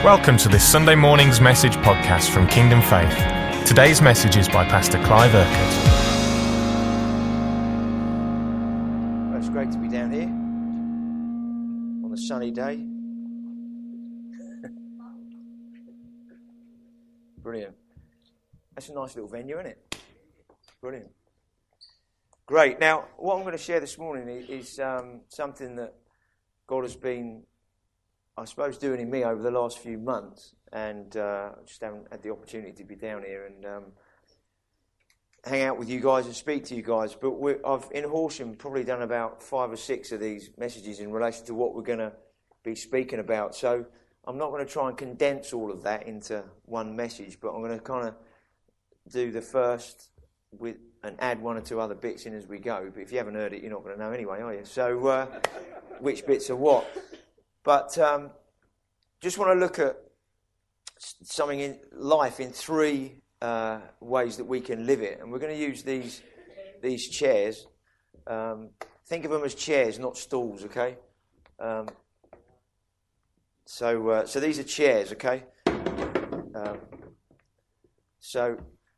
Welcome to this Sunday morning's message podcast from Kingdom Faith. Today's message is by Pastor Clive Urquhart. Well, it's great to be down here on a sunny day. Brilliant. That's a nice little venue, isn't it? Brilliant. Great. Now, what I'm going to share this morning is something that God has been, I suppose, doing in me over the last few months, and I just haven't had the opportunity to be down here and hang out with you guys and speak to you guys. But I've in Horsham probably done about 5 or 6 of these messages in relation to what we're going to be speaking about. So I'm not going to try and condense all of that into one message, but I'm going to kind of do the first and add 1 or 2 other bits in as we go. But if you haven't heard it, you're not going to know anyway, are you? So which bits are what? But just want to look at something in life in 3 ways that we can live it. And we're going to use these chairs. Think of them as chairs, not stools, okay? So these are chairs, okay? So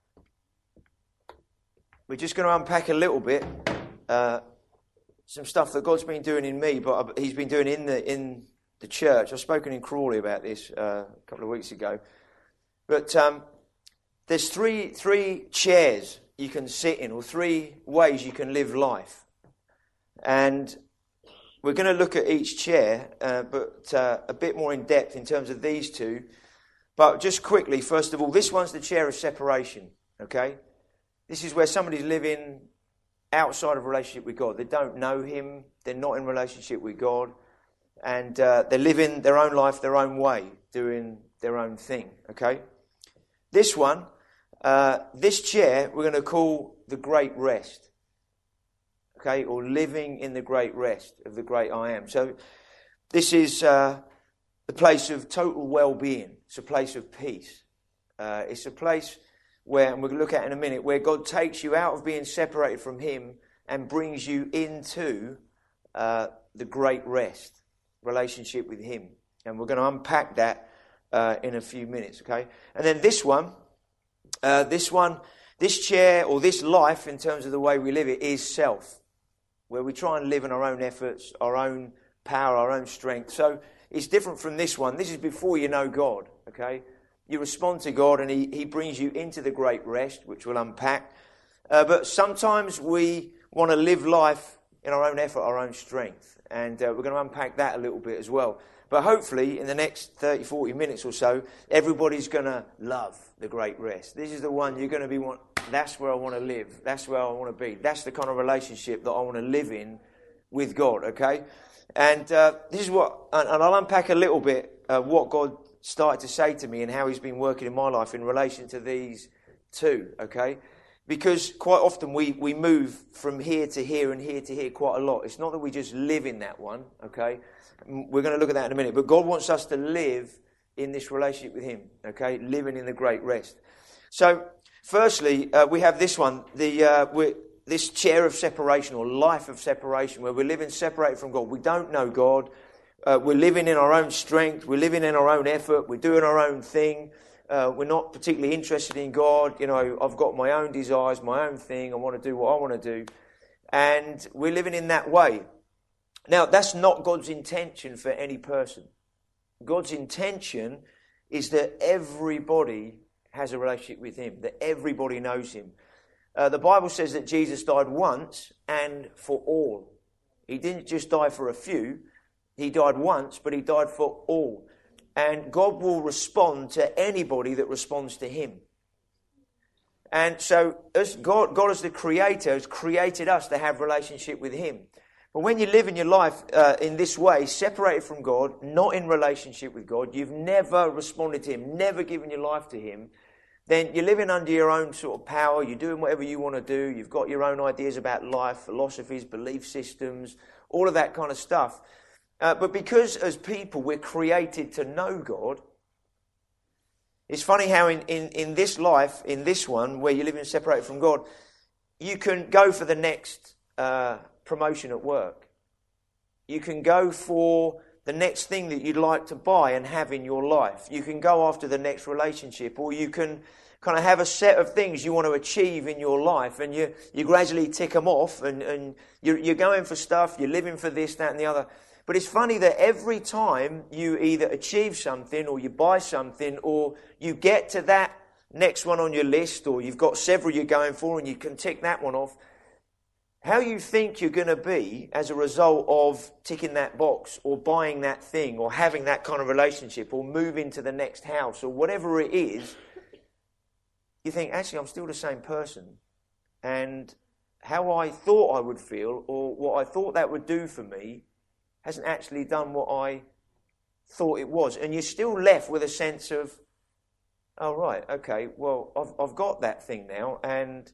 we're just going to unpack a little bit some stuff that God's been doing in me, but He's been doing in the church. I've spoken in Crawley about this a couple of weeks ago. But there's three chairs you can sit in, or 3 ways you can live life. And we're going to look at each chair, but a bit more in depth in terms of these 2. But just quickly, first of all, this one's the chair of separation, okay? This is where somebody's living outside of relationship with God. They don't know Him. They're not in relationship with God. And they're living their own life their own way, doing their own thing, okay? This one, this chair, we're going to call the Great Rest, okay? Or living in the great rest of the great I Am. So this is the place of total well-being. It's a place of peace. It's a place where, and we'll look at in a minute, where God takes you out of being separated from Him and brings you into the great rest, relationship with Him. And we're going to unpack that in a few minutes, okay? And then this chair, or this life in terms of the way we live it, is self, where we try and live in our own efforts, our own power, our own strength. So it's different from this one. This is before you know God, okay? You respond to God and He brings you into the great rest, which we'll unpack. But sometimes we want to live life in our own effort, our own strength. And we're going to unpack that a little bit as well. But hopefully in the next 30, 40 minutes or so, everybody's going to love the great rest. This is the one you're going to be that's where I want to live. That's where I want to be. That's the kind of relationship that I want to live in with God, okay? And this is what, and I'll unpack a little bit what God started to say to me and how He's been working in my life in relation to these 2, okay? Because quite often we move from here to here and here to here quite a lot. It's not that we just live in that one, okay? We're going to look at that in a minute. But God wants us to live in this relationship with Him, okay? Living in the great rest. So, firstly, we have this one, this chair of separation, or life of separation, where we're living separated from God. We don't know God. We're living in our own strength. We're living in our own effort. We're doing our own thing. We're not particularly interested in God. You know, I've got my own desires, my own thing. I want to do what I want to do. And we're living in that way. Now, that's not God's intention for any person. God's intention is that everybody has a relationship with Him, that everybody knows Him. The Bible says that Jesus died once and for all. He didn't just die for a few. He died once, but He died for all. And God will respond to anybody that responds to Him. And so as God as the Creator has created us to have relationship with Him. But when you live in your life in this way, separated from God, not in relationship with God, you've never responded to Him, never given your life to Him, then you're living under your own sort of power, you're doing whatever you want to do, you've got your own ideas about life, philosophies, belief systems, all of that kind of stuff. But because as people we're created to know God, it's funny how in this life, in this one, where you're living separated from God, you can go for the next promotion at work. You can go for the next thing that you'd like to buy and have in your life. You can go after the next relationship, or you can kind of have a set of things you want to achieve in your life, and you gradually tick them off, and you're going for stuff, you're living for this, that and the other. But it's funny that every time you either achieve something, or you buy something, or you get to that next one on your list, or you've got several you're going for and you can tick that one off, how you think you're going to be as a result of ticking that box, or buying that thing, or having that kind of relationship, or moving to the next house, or whatever it is, you think, actually, I'm still the same person. And how I thought I would feel, or what I thought that would do for me, hasn't actually done what I thought it was. And you're still left with a sense of, oh, right, okay, well, I've got that thing now, and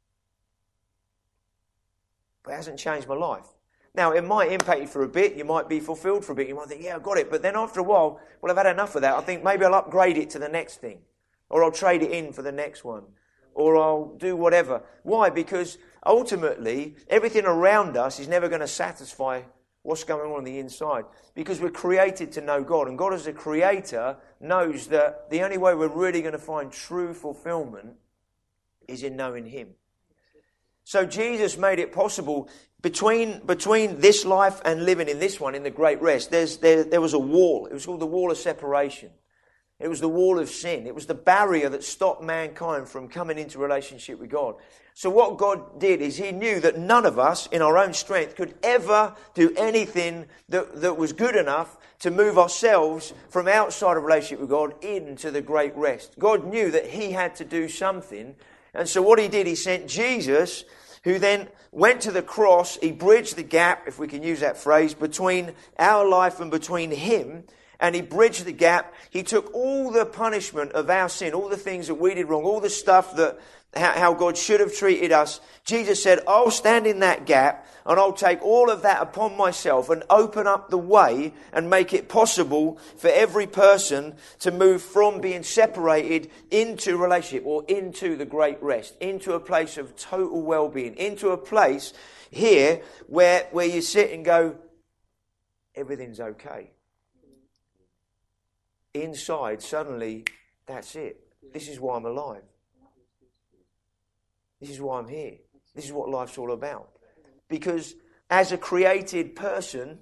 but it hasn't changed my life. Now, it might impact you for a bit. You might be fulfilled for a bit. You might think, yeah, I've got it. But then after a while, well, I've had enough of that. I think maybe I'll upgrade it to the next thing. Or I'll trade it in for the next one. Or I'll do whatever. Why? Because ultimately, everything around us is never going to satisfy what's going on the inside. Because we're created to know God. And God as a creator knows that the only way we're really going to find true fulfillment is in knowing Him. So Jesus made it possible between this life and living in this one, in the great rest. There was a wall. It was called the wall of separation. It was the wall of sin. It was the barrier that stopped mankind from coming into relationship with God. So what God did is He knew that none of us in our own strength could ever do anything that was good enough to move ourselves from outside of relationship with God into the great rest. God knew that He had to do something. And so what He did, He sent Jesus, who then went to the cross. He bridged the gap, if we can use that phrase, between our life and between Him. And He bridged the gap. He took all the punishment of our sin, all the things that we did wrong, all the stuff that how God should have treated us. Jesus said, I'll stand in that gap and I'll take all of that upon myself and open up the way and make it possible for every person to move from being separated into relationship, or into the great rest, into a place of total well-being, into a place here where you sit and go, everything's okay. Inside, suddenly, that's it. This is why I'm alive. This is why I'm here. This is what life's all about. Because as a created person,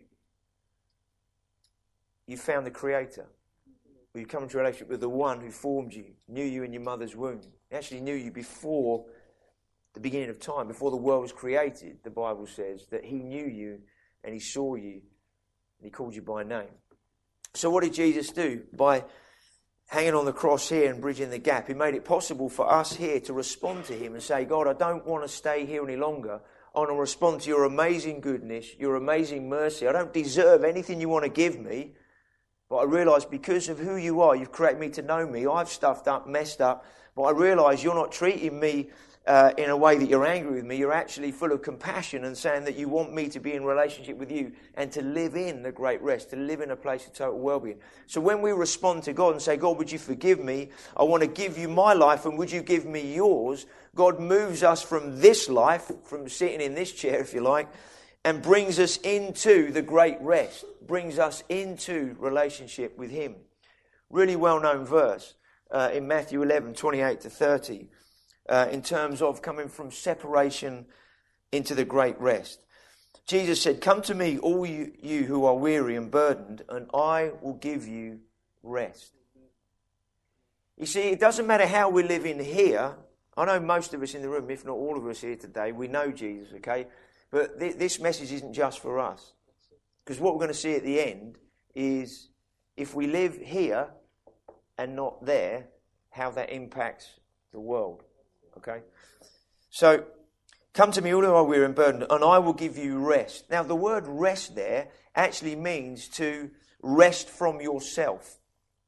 you found the Creator. You come into a relationship with the one who formed you, knew you in your mother's womb. He actually knew you before the beginning of time, before the world was created. The Bible says that He knew you and He saw you and He called you by name. So what did Jesus do? By hanging on the cross here and bridging the gap, He made it possible for us here to respond to Him and say, God, I don't want to stay here any longer. I want to respond to Your amazing goodness, Your amazing mercy. I don't deserve anything You want to give me, but I realise because of who You are, You've created me to know me. I've stuffed up, messed up, but I realise You're not treating me in a way that You're angry with me. You're actually full of compassion and saying that You want me to be in relationship with You and to live in the great rest, to live in a place of total well-being. So when we respond to God and say, God, would You forgive me? I want to give You my life, and would You give me Yours? God moves us from this life, from sitting in this chair, if you like, and brings us into the great rest, brings us into relationship with Him. Really well-known verse in Matthew 11:28-30. In terms of coming from separation into the great rest. Jesus said, come to me, all you who are weary and burdened, and I will give you rest. You see, it doesn't matter how we live in here. I know most of us in the room, if not all of us here today, we know Jesus, okay? But this message isn't just for us. Because what we're going to see at the end is if we live here and not there, how that impacts the world. Okay? So, come to me all who are weary and burdened, and I will give you rest. Now, the word rest there actually means to rest from yourself.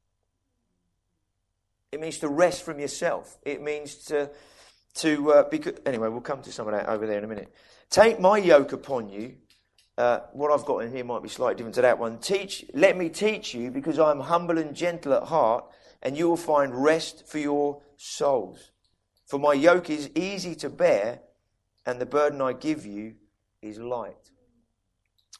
It means to rest from yourself. It means anyway, we'll come to some of that over there in a minute. Take my yoke upon you. What I've got in here might be slightly different to that one. Let me teach you, because I am humble and gentle at heart, and you will find rest for your souls. For my yoke is easy to bear, and the burden I give you is light.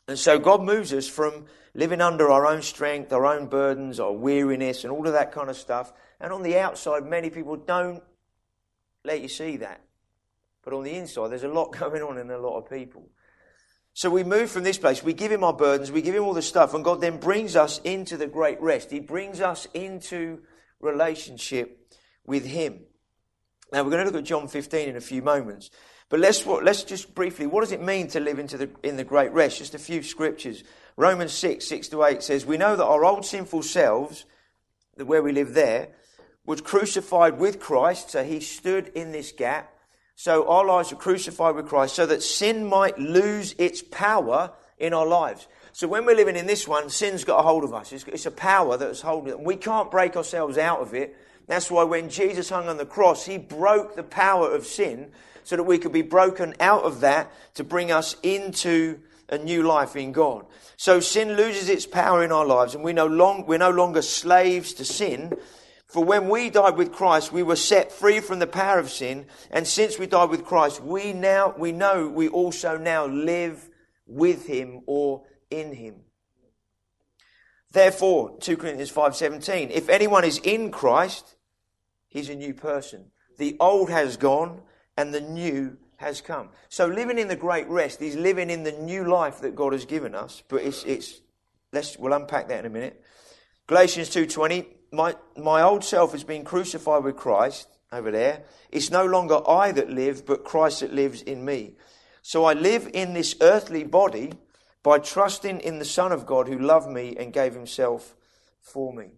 And so God moves us from living under our own strength, our own burdens, our weariness and all of that kind of stuff. And on the outside, many people don't let you see that. But on the inside, there's a lot going on in a lot of people. So we move from this place, we give him our burdens, we give him all the stuff, and God then brings us into the great rest. He brings us into relationship with him. Now we're going to look at John 15 in a few moments. But let's just briefly, what does it mean to live in the great rest? Just a few scriptures. Romans 6:6-8 says, we know that our old sinful selves, where we live there, was crucified with Christ. So he stood in this gap. So our lives were crucified with Christ so that sin might lose its power in our lives. So when we're living in this one, sin's got a hold of us. It's a power that's holding it. We can't break ourselves out of it. That's why when Jesus hung on the cross, he broke the power of sin so that we could be broken out of that to bring us into a new life in God. So sin loses its power in our lives and we're no longer slaves to sin. For when we died with Christ, we were set free from the power of sin. And since we died with Christ, we know we also now live with him or in him. Therefore, 2 Corinthians 5:17, if anyone is in Christ, he's a new person. The old has gone and the new has come. So living in the great rest is living in the new life that God has given us. But we'll unpack that in a minute. Galatians 2:20, my old self has been crucified with Christ over there. It's no longer I that live, but Christ that lives in me. So I live in this earthly body by trusting in the Son of God who loved me and gave himself for me.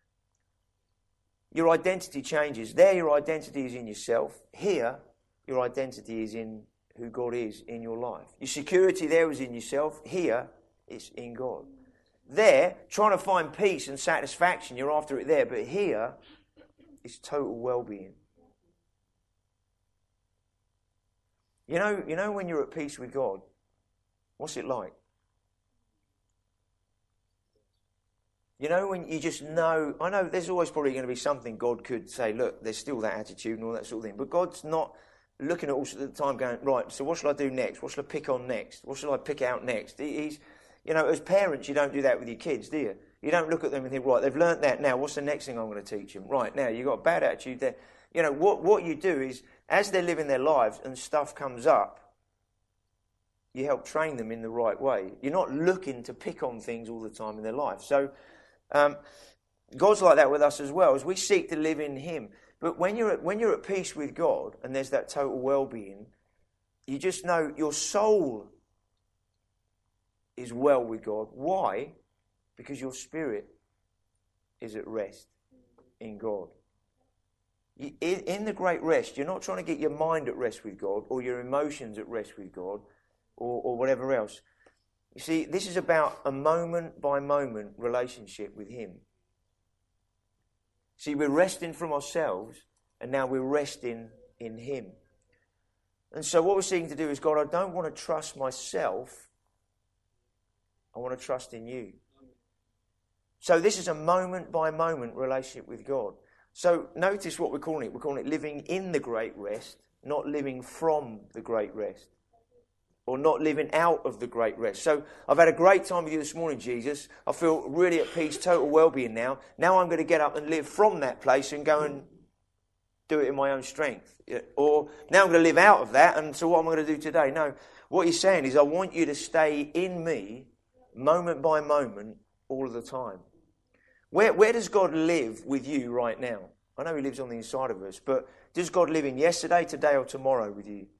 Your identity changes. There, your identity is in yourself. Here, your identity is in who God is in your life. Your security there is in yourself. Here, it's in God. There, trying to find peace and satisfaction, you're after it there. But here, it's total well-being. You know when you're at peace with God, what's it like? You know, when you just know, I know there's always probably going to be something God could say, look, there's still that attitude and all that sort of thing. But God's not looking at all the time going, right, so what shall I do next? What shall I pick on next? What shall I pick out next? He's, as parents, you don't do that with your kids, do you? You don't look at them and think, right, they've learnt that now. What's the next thing I'm going to teach them? Right, now, you've got a bad attitude there. What you do is, as they're living their lives and stuff comes up, you help train them in the right way. You're not looking to pick on things all the time in their life. So, God's like that with us as well, as we seek to live in him. But when you're at peace with God and there's that total well-being, you just know your soul is well with God. Why? Because your spirit is at rest in God. In the great rest, you're not trying to get your mind at rest with God or your emotions at rest with God or whatever else. You see, this is about a moment-by-moment relationship with him. See, we're resting from ourselves, and now we're resting in him. And so what we're seeking to do is, God, I don't want to trust myself. I want to trust in you. So this is a moment-by-moment relationship with God. So notice what we're calling it. We're calling it living in the great rest, not living from the great rest. Or not living out of the great rest. So I've had a great time with you this morning, Jesus. I feel really at peace, total well-being now. Now I'm going to get up and live from that place and go and do it in my own strength. Or now I'm going to live out of that, and so what am I going to do today? No, what he's saying is I want you to stay in me moment by moment all of the time. Where does God live with you right now? I know he lives on the inside of us, but does God live in yesterday, today or tomorrow with you?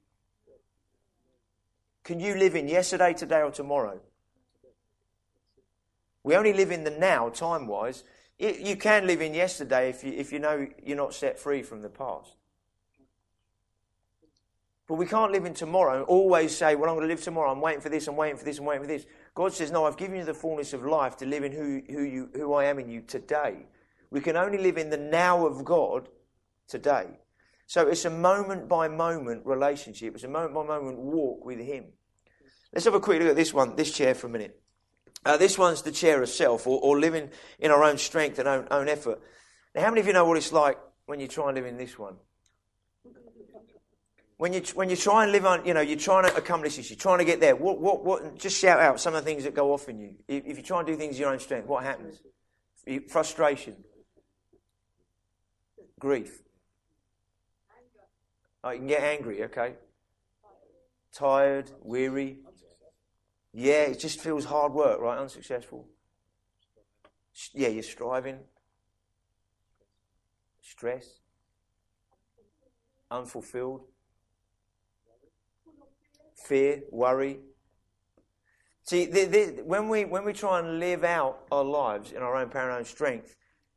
Can you live in yesterday, today or tomorrow? We only live in the now, time-wise. You can live in yesterday if you know you're not set free from the past. But we can't live in tomorrow and always say, well, I'm going to live tomorrow. I'm waiting for this, I'm waiting for this, I'm waiting for this. God says, no, I've given you the fullness of life to live in who I am in you today. We can only live in the now of God today. So it's a moment-by-moment relationship. It's a moment-by-moment walk with him. Let's have a quick look at this chair for a minute. This one's the chair of self, or living in our own strength and own effort. Now, how many of you know what it's like when you try and live in this one? When you try and live on, you're trying to accomplish this, you're trying to get there. What? Just shout out some of the things that go off in you. If you try and do things in your own strength, what happens? Frustration, grief. Oh, you can get angry, okay? Tired, weary. Yeah, it just feels hard work, right? Unsuccessful. Yeah, you're striving. Stress. Unfulfilled. Fear, worry. See, when we try and live out our lives in our own power and own strength,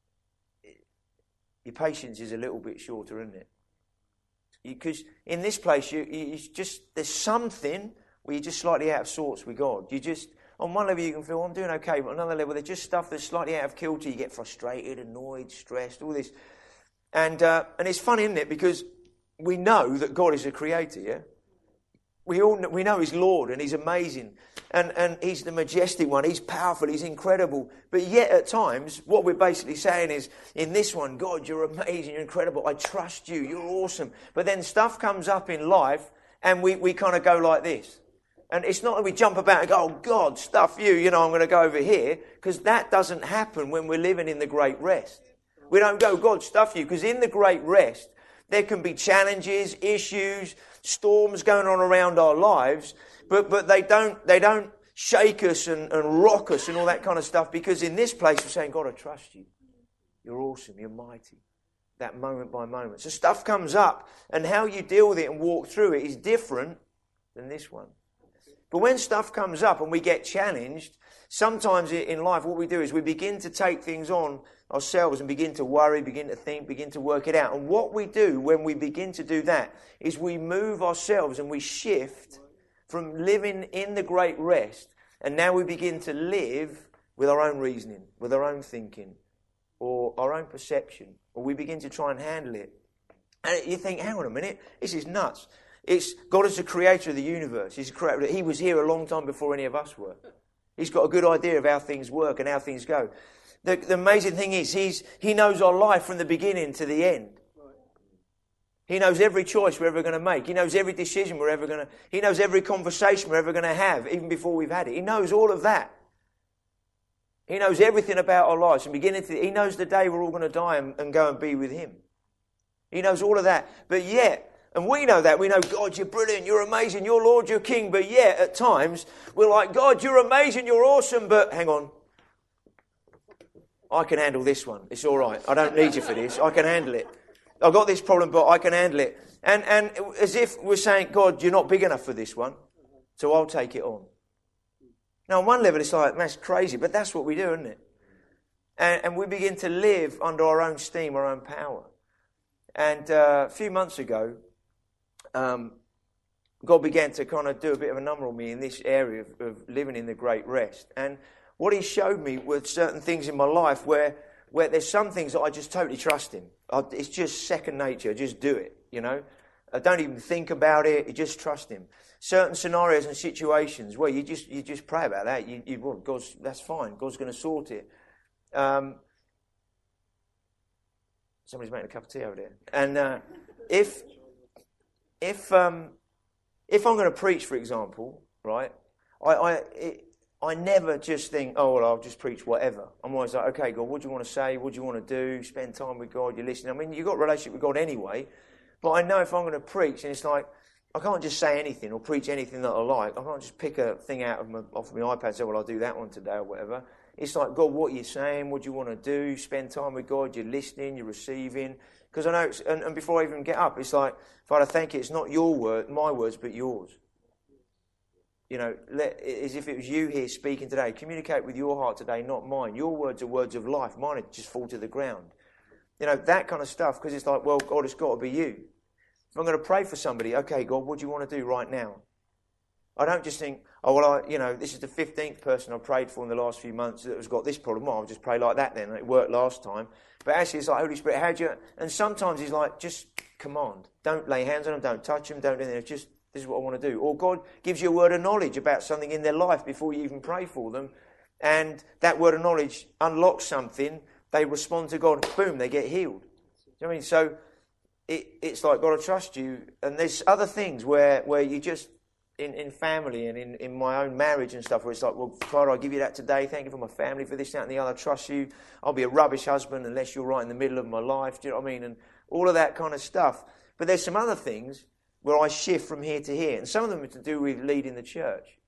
your patience is a little bit shorter, isn't it? Because in this place, there's something where you're just slightly out of sorts with God. On one level you can feel, I'm doing okay, but on another level there's just stuff that's slightly out of kilter. You get frustrated, annoyed, stressed, all this. And it's funny, isn't it? Because we know that God is a creator, yeah? We know He's Lord and He's amazing and He's the majestic one. He's powerful. He's incredible. But yet at times, what we're basically saying is, in this one, God, you're amazing. You're incredible. I trust you. You're awesome. But then stuff comes up in life and we kind of go like this. And it's not that we jump about and go, oh, God, stuff you. I'm going to go over here. Because that doesn't happen when we're living in the great rest. We don't go, God, stuff you. Because in the great rest, there can be challenges, issues, storms going on around our lives, but they don't shake us and rock us and all that kind of stuff, because in this place we're saying, God, I trust you. You're awesome. You're mighty. That moment by moment. So stuff comes up, and how you deal with it and walk through it is different than this one. But when stuff comes up and we get challenged, sometimes in life what we do is we begin to take things on ourselves and begin to worry, begin to think, begin to work it out. And what we do when we begin to do that is we move ourselves and we shift from living in the great rest, and now we begin to live with our own reasoning, with our own thinking, or our own perception, or we begin to try and handle it. And you think, hang on a minute, this is nuts. It's God is the creator of the universe. He's a creator. He was here a long time before any of us were. He's got a good idea of how things work and how things go. The amazing thing is He knows our life from the beginning to the end. He knows every choice we're ever going to make. He knows every decision we're ever going to... He knows every conversation we're ever going to have, even before we've had it. He knows all of that. He knows everything about our lives. He knows the day we're all going to die and go and be with Him. He knows all of that. But yet... And we know that. We know, God, you're brilliant, you're amazing, you're Lord, you're King. But yet, at times, we're like, God, you're amazing, you're awesome, but hang on. I can handle this one. It's all right. I don't need you for this. I can handle it. I've got this problem, but I can handle it. And as if we're saying, God, you're not big enough for this one, so I'll take it on. Now, on one level, it's like, that's crazy, but that's what we do, isn't it? And we begin to live under our own steam, our own power. And a few months ago, God began to kind of do a bit of a number on me in this area of living in the great rest. And what He showed me were certain things in my life where there's some things that I just totally trust Him. It's just second nature. Just do it, I don't even think about it. You just trust Him. Certain scenarios and situations where you just pray about that. That's fine. God's going to sort it. Somebody's making a cup of tea over there. And if I'm going to preach, for example, right, I never just think, oh, well, I'll just preach whatever. I'm always like, okay, God, what do you want to say? What do you want to do? Spend time with God. You're listening. I mean, you've got a relationship with God anyway. But I know if I'm going to preach, and it's like, I can't just say anything or preach anything that I like. I can't just pick a thing off my iPad and say, well, I'll do that one today or whatever. It's like, God, what are you saying? What do you want to do? Spend time with God. You're listening. You're receiving. Because I know, and before I even get up, it's like, Father, thank you. It's not your word, my words, but yours. As if it was you here speaking today. Communicate with your heart today, not mine. Your words are words of life. Mine just fall to the ground. That kind of stuff. Because it's like, well, God, it's got to be you. If I'm going to pray for somebody, okay, God, what do you want to do right now? I don't just think, oh, well, this is the 15th person I've prayed for in the last few months that has got this problem. Oh, I'll just pray like that then. It worked last time. But actually, it's like, Holy Spirit, how do you... And sometimes He's like, just command. Don't lay hands on them. Don't touch them. Don't do anything. It's just, this is what I want to do. Or God gives you a word of knowledge about something in their life before you even pray for them. And that word of knowledge unlocks something. They respond to God. Boom, they get healed. Do you know what I mean? So it's like, God, I trust you. And there's other things where you just, in family and in my own marriage and stuff, where it's like, well, Father, I give you that today. Thank you for my family, for this, that, and the other. I trust you. I'll be a rubbish husband unless you're right in the middle of my life. Do you know what I mean? And all of that kind of stuff. But there's some other things where I shift from here to here. And some of them are to do with leading the church.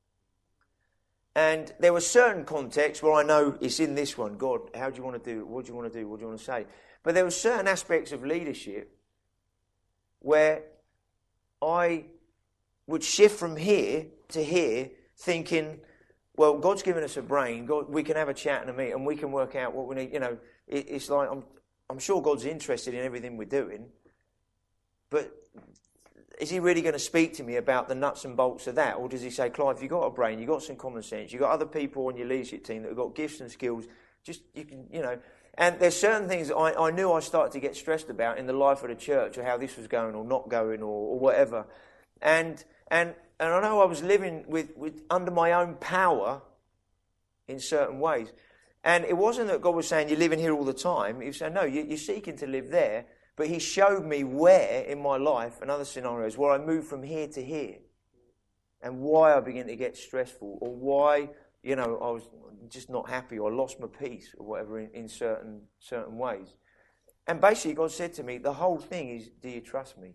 And there were certain contexts where I know it's in this one. God, how do you want to do it? What do you want to do? What do you want to say? But there were certain aspects of leadership where I would shift from here to here thinking, well, God's given us a brain. God, we can have a chat and a meet and we can work out what we need. You know, it's like I'm sure God's interested in everything we're doing, but is he really going to speak to me about the nuts and bolts of that? Or does he say, Clive, you've got a brain, you've got some common sense, you've got other people on your leadership team that have got gifts and skills, just, you can, you know. And there's certain things that I knew I started to get stressed about in the life of the church, or how this was going or not going or whatever. And I know I was living with under my own power in certain ways. And it wasn't that God was saying, you're living here all the time. He was saying, no, you're seeking to live there. But he showed me where in my life and other scenarios where I moved from here to here. And why I began to get stressful, or why, you know, I was just not happy, or lost my peace, or whatever in certain ways. And basically God said to me, the whole thing is, do you trust me?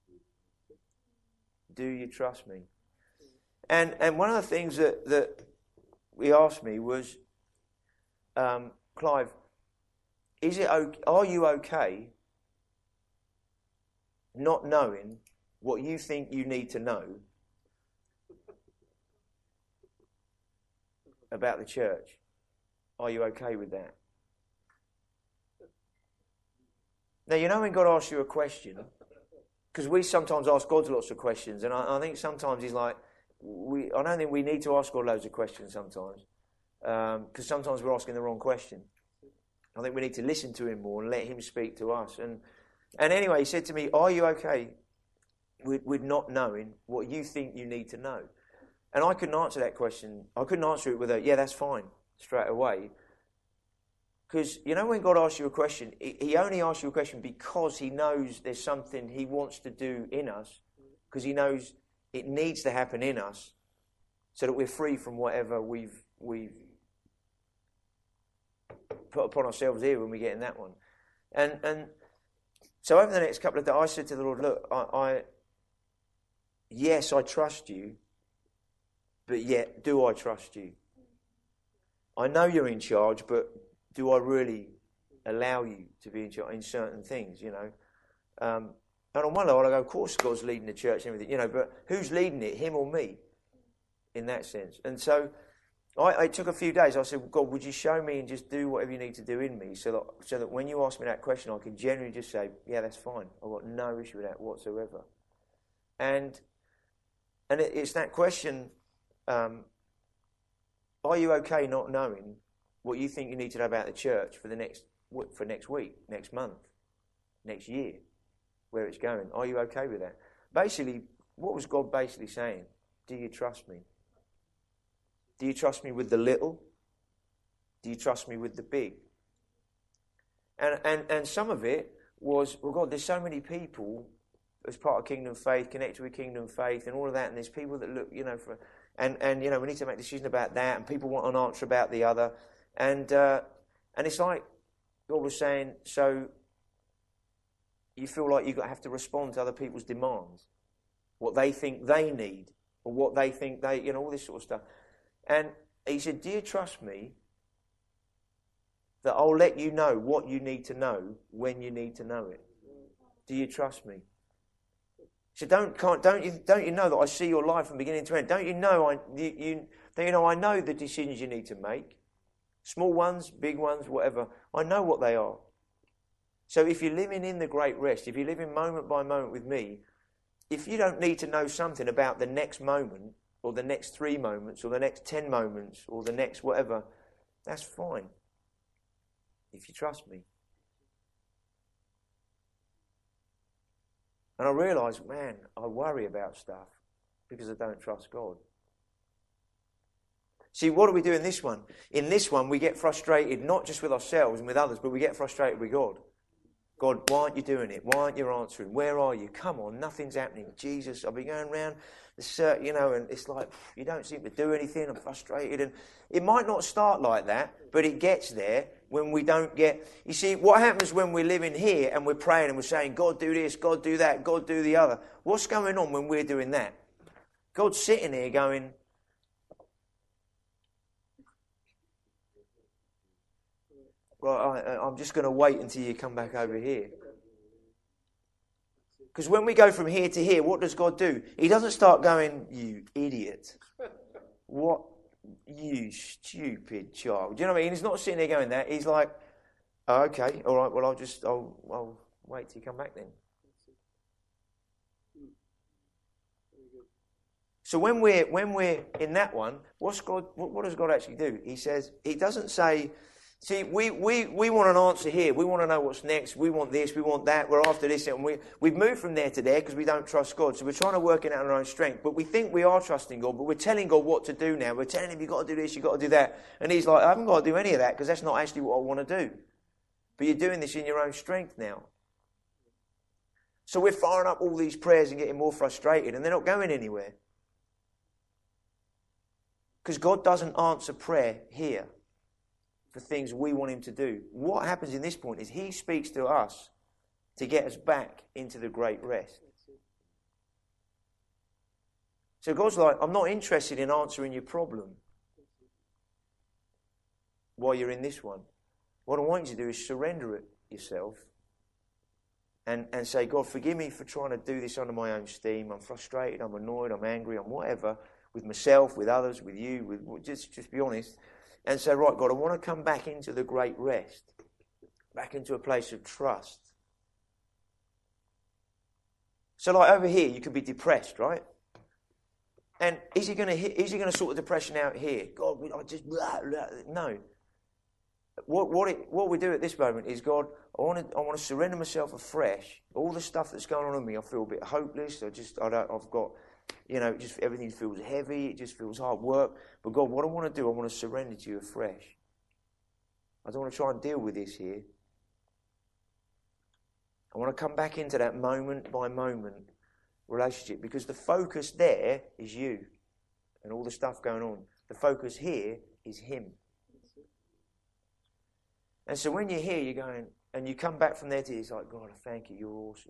Do you trust me? And one of the things that he asked me was, Clive, are you okay not knowing what you think you need to know about the church? Are you okay with that? Now, you know when God asks you a question, because we sometimes ask God lots of questions, and I think sometimes he's like, I don't think we need to ask God loads of questions sometimes, because sometimes we're asking the wrong question. I think we need to listen to him more and let him speak to us. And anyway, he said to me, are you okay with not knowing what you think you need to know? And I couldn't answer that question. I couldn't answer it with a, yeah, that's fine, straight away. Because, you know, when God asks you a question, he only asks you a question because he knows there's something he wants to do in us, because he knows it needs to happen in us so that we're free from whatever we've put upon ourselves here when we get in that one. And so over the next couple of days, I said to the Lord, look, yes, I trust you, but yet, do I trust you? I know you're in charge, but do I really allow you to be in charge in certain things, you know? And on one level, I go, of course God's leading the church and everything, you know, but who's leading it, him or me, in that sense? And so it took a few days. I said, God, would you show me and just do whatever you need to do in me so that when you ask me that question, I can generally just say, yeah, that's fine. I've got no issue with that whatsoever. And it's that question, are you okay not knowing what you think you need to know about the church for next week, next month, next year, where it's going? Are you okay with that? Basically, what was God basically saying? Do you trust me? Do you trust me with the little? Do you trust me with the big? And some of it was, well, God, there's so many people as part of Kingdom Faith, connected with Kingdom Faith and all of that, and there's people that look, you know, for... And you know, we need to make a decision about that, and people want an answer about the other. And it's like God was saying, so you feel like you have to respond to other people's demands, what they think they need, or what they think they, you know, all this sort of stuff. And he said, do you trust me that I'll let you know what you need to know when you need to know it? Do you trust me? So don't you know that I see your life from beginning to end? Don't you know I know the decisions you need to make, small ones, big ones, whatever. I know what they are. So if you're living in the great rest, if you're living moment by moment with me, if you don't need to know something about the next moment, or the next 3 moments, or the next 10 moments, or the next whatever, that's fine. If you trust me. And I realised, man, I worry about stuff because I don't trust God. See, what do we do in this one? In this one, we get frustrated not just with ourselves and with others, but we get frustrated with God. God, why aren't you doing it? Why aren't you answering? Where are you? Come on, nothing's happening. Jesus, I've been going around the and it's like, you don't seem to do anything. I'm frustrated. And it might not start like that, but it gets there when we don't get... You see, what happens when we're living here and we're praying and we're saying, God, do this, God, do that, God, do the other? What's going on when we're doing that? God's sitting here going... Right, I'm just going to wait until you come back over here. Because when we go from here to here, what does God do? He doesn't start going, you idiot. What? You stupid child. Do you know what I mean? He's not sitting there going that. He's like, oh, okay, all right, well, I'll wait till you come back then. So when we're in that one, what does God actually do? He says, he doesn't say... See, we want an answer here. We want to know what's next. We want this. We want that. We're after this. And we've moved from there to there because we don't trust God. So we're trying to work it out on our own strength. But we think we are trusting God. But we're telling God what to do now. We're telling him, you've got to do this, you've got to do that. And he's like, I haven't got to do any of that because that's not actually what I want to do. But you're doing this in your own strength now. So we're firing up all these prayers and getting more frustrated. And they're not going anywhere. Because God doesn't answer prayer here for things we want him to do. What happens in this point is he speaks to us to get us back into the great rest. So God's like, I'm not interested in answering your problem while you're in this one. What I want you to do is surrender it yourself and say, God, forgive me for trying to do this under my own steam. I'm frustrated, I'm annoyed, I'm angry, I'm whatever, with myself, with others, with you, just be honest. And say, right, God, I want to come back into the great rest, back into a place of trust. So, like over here, you could be depressed, right? And is he going to sort the depression out here? God, I just blah, blah. No. What we do at this moment is, God, I want to surrender myself afresh. All the stuff that's going on in me, I feel a bit hopeless. I've got. Just everything feels heavy. It just feels hard work. But God, what I want to do, I want to surrender to you afresh. I don't want to try and deal with this here. I want to come back into that moment by moment relationship because the focus there is you and all the stuff going on. The focus here is him. And so when you're here, you're going, and you come back from there to it's like, God, I thank you, you're awesome.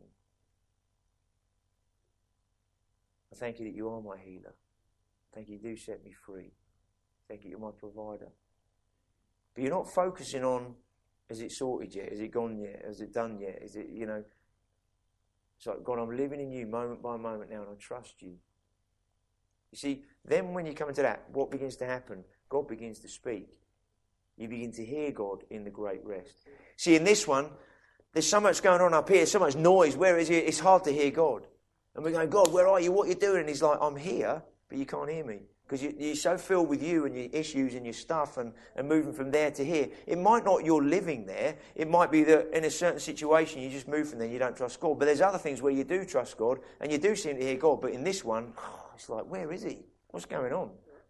I thank you that you are my healer. Thank you do set me free. Thank you, you're my provider. But you're not focusing on, is it sorted yet? Is it gone yet? Is it done yet? Is it, It's like, God, I'm living in you moment by moment now and I trust you. You see, then when you come into that, what begins to happen? God begins to speak. You begin to hear God in the great rest. See, in this one, there's so much going on up here, so much noise. Where is it? It's hard to hear God. And we're going, God, where are you? What are you doing? And he's like, I'm here, but you can't hear me. Because you're so filled with you and your issues and your stuff and moving from there to here. It might not you're living there. It might be that in a certain situation you just move from there and you don't trust God. But there's other things where you do trust God and you do seem to hear God. But in this one, it's like, where is he? What's going on?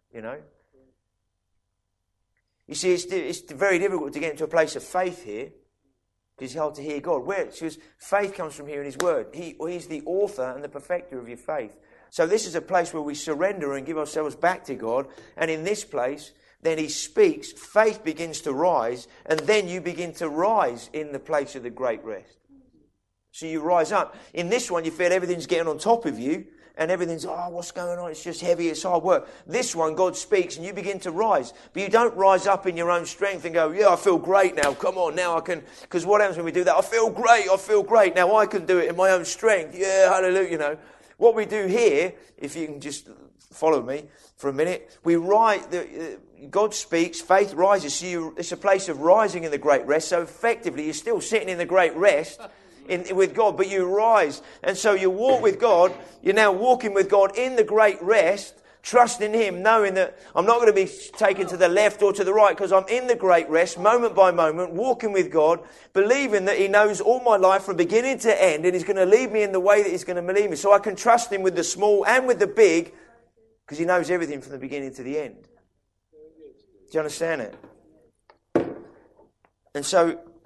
You see, it's very difficult to get into a place of faith here. Because it's hard to hear God. Because faith comes from hearing his word. He's the author and the perfecter of your faith. So this is a place where we surrender and give ourselves back to God. And in this place, then he speaks, faith begins to rise, and then you begin to rise in the place of the great rest. So you rise up. In this one, you feel everything's getting on top of you, and everything's, what's going on? It's just heavy, it's hard work. This one, God speaks and you begin to rise. But you don't rise up in your own strength and go, yeah, I feel great now. Come on, now I can. Because what happens when we do that? I feel great. Now I can do it in my own strength. Yeah, hallelujah, What we do here, if you can just follow me for a minute, God speaks, faith rises. So it's a place of rising in the great rest. So effectively, you're still sitting in the great rest. With God, but you rise. And so you walk with God. You're now walking with God in the great rest, trusting him, knowing that I'm not going to be taken to the left or to the right because I'm in the great rest, moment by moment, walking with God, believing that he knows all my life from beginning to end and he's going to lead me in the way that he's going to lead me. So I can trust him with the small and with the big because he knows everything from the beginning to the end. Do you understand it? And so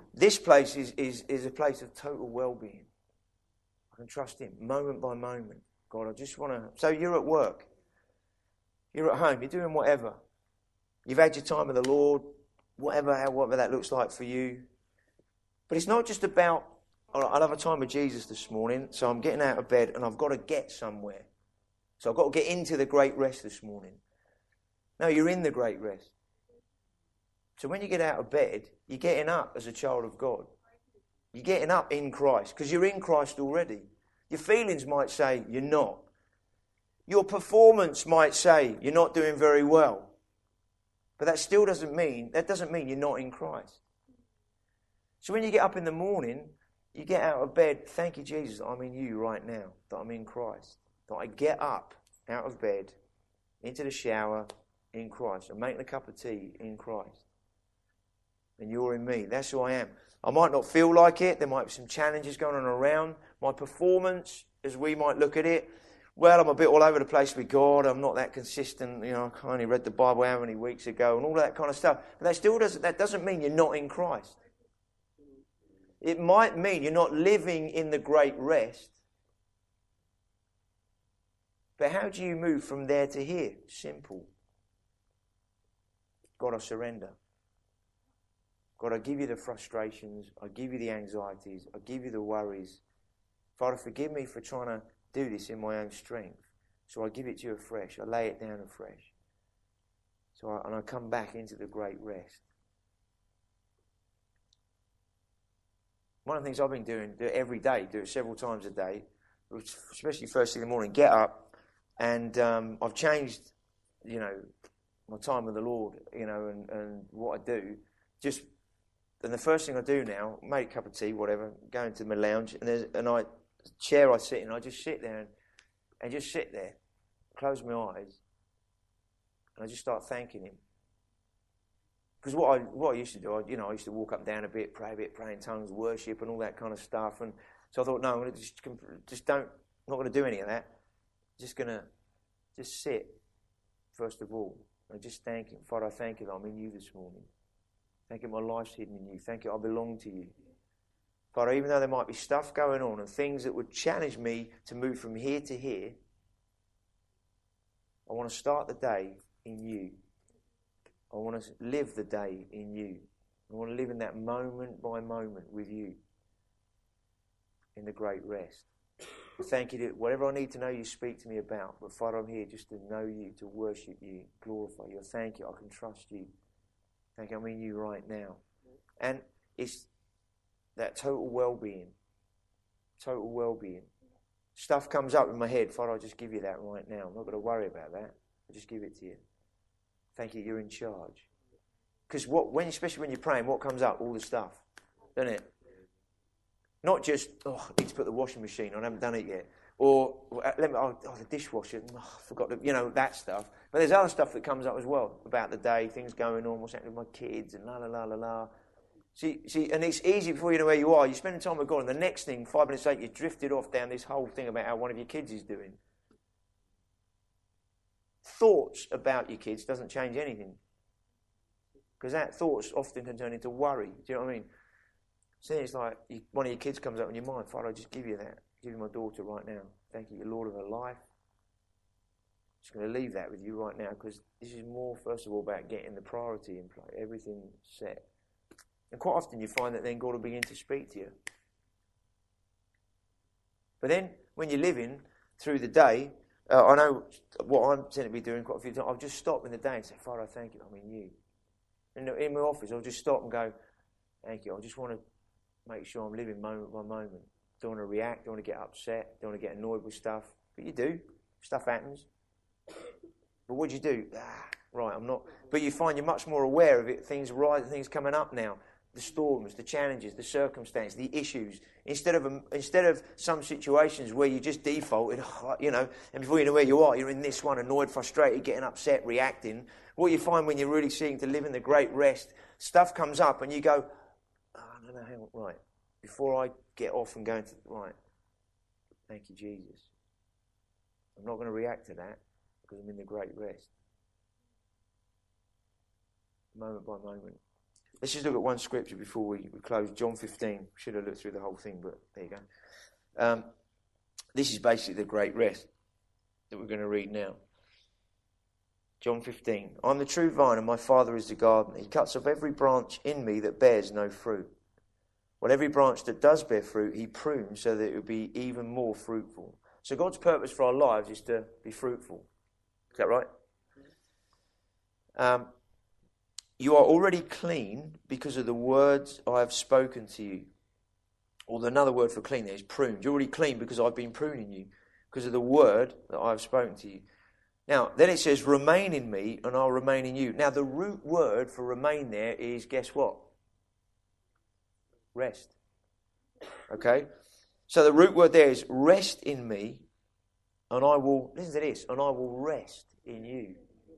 This place is a place of total well-being. I can trust him moment by moment. God, I just want to... So you're at work. You're at home. You're doing whatever. You've had your time with the Lord, whatever that looks like for you. But it's not just about, I'll have a time with Jesus this morning, so I'm getting out of bed and I've got to get somewhere. So I've got to get into the great rest this morning. No, you're in the great rest. So when you get out of bed, you're getting up as a child of God. You're getting up in Christ, because you're in Christ already. Your feelings might say you're not. Your performance might say you're not doing very well. But that still doesn't mean you're not in Christ. So when you get up in the morning, you get out of bed, thank you, Jesus, that I'm in you right now, that I'm in Christ. That I get up out of bed, into the shower, in Christ. I'm making a cup of tea in Christ. And you're in me. That's who I am. I might not feel like it. There might be some challenges going on around. My performance, as we might look at it, well, I'm a bit all over the place with God. I'm not that consistent. You know, I only read the Bible how many weeks ago and all that kind of stuff. But that doesn't mean you're not in Christ. It might mean you're not living in the great rest. But how do you move from there to here? Simple. God, I surrender. God, I give you the frustrations. I give you the anxieties. I give you the worries. Father, forgive me for trying to do this in my own strength. So I give it to you afresh. I lay it down afresh. And I come back into the great rest. One of the things I've been doing, do it every day, do it several times a day, especially first thing in the morning, get up, and I've changed, my time with the Lord, and what I do. And the first thing I do now, make a cup of tea, whatever, go into my lounge, and there's a chair I sit in. I just sit there and just sit there, close my eyes, and I just start thanking Him. Because what I used to do, I used to walk up and down a bit, pray in tongues, worship, and all that kind of stuff. And so I thought, no, I'm going to I'm not going to do any of that. I'm just going to sit, first of all, and just thank Him. Father, I thank you that I'm in you this morning. Thank you, my life's hidden in you. Thank you, I belong to you. Father, even though there might be stuff going on and things that would challenge me to move from here to here, I want to start the day in you. I want to live the day in you. I want to live in that moment by moment with you in the great rest. I thank you that whatever I need to know, you speak to me about. But Father, I'm here just to know you, to worship you, glorify you. I thank you. I can trust you. Thank you. I'm in you right now. And it's that total well-being. Total well-being. Stuff comes up in my head. Father, I'll just give you that right now. I'm not going to worry about that. I'll just give it to you. Thank you, you're in charge. Because especially when you're praying, what comes up? All the stuff, doesn't it? Not just, I need to put the washing machine on, I haven't done it yet. Or, the dishwasher, I forgot that stuff. But there's other stuff that comes up as well, about the day, things going on, what's happening with my kids, and la la la la la. See, and it's easy before you know where you are. You're spending time with God, and the next thing, 5 minutes later, you've drifted off down this whole thing about how one of your kids is doing. Thoughts about your kids doesn't change anything. Because that thoughts often can turn into worry. Do you know what I mean? So it's like one of your kids comes up in your mind. Father, I just give you that. Give you my daughter right now. Thank you, you're Lord of her life. I'm just going to leave that with you right now, because this is more, first of all, about getting the priority in place. Everything set. And quite often you find that then God will begin to speak to you. But then, when you're living through the day, I know what I'm tend to be doing quite a few times. I'll just stop in the day and say, Father, I thank you, I'm in you. In my office, I'll just stop and go, thank you. I just want to make sure I'm living moment by moment. Don't want to react, don't want to get upset, don't want to get annoyed with stuff. But you do. Stuff happens. But what do you do? Right, I'm not. But you find you're much more aware of it. Things coming up now. The storms, the challenges, the circumstances, the issues. Instead of some situations where you just defaulted, and before you know where you are, you're in this one, annoyed, frustrated, getting upset, reacting. What you find when you're really seeking to live in the great rest, stuff comes up and you go, no, hang on, right. Before I get off and go into, right, thank you, Jesus. I'm not going to react to that because I'm in the great rest. Moment by moment. Let's just look at one scripture before we close. John 15. Should have looked through the whole thing, but there you go. This is basically the great rest that we're going to read now. John 15. I'm the true vine and my Father is the gardener. He cuts off every branch in me that bears no fruit. Well, every branch that does bear fruit, he prunes so that it will be even more fruitful. So God's purpose for our lives is to be fruitful. Is that right? You are already clean because of the words I have spoken to you. Or another word for clean there is pruned. You're already clean because I've been pruning you, because of the word that I have spoken to you. Now, then it says, remain in me and I'll remain in you. Now, the root word for remain there is, guess what? Rest. Okay? So the root word there is rest in me and I will, listen to this, and I will rest in you.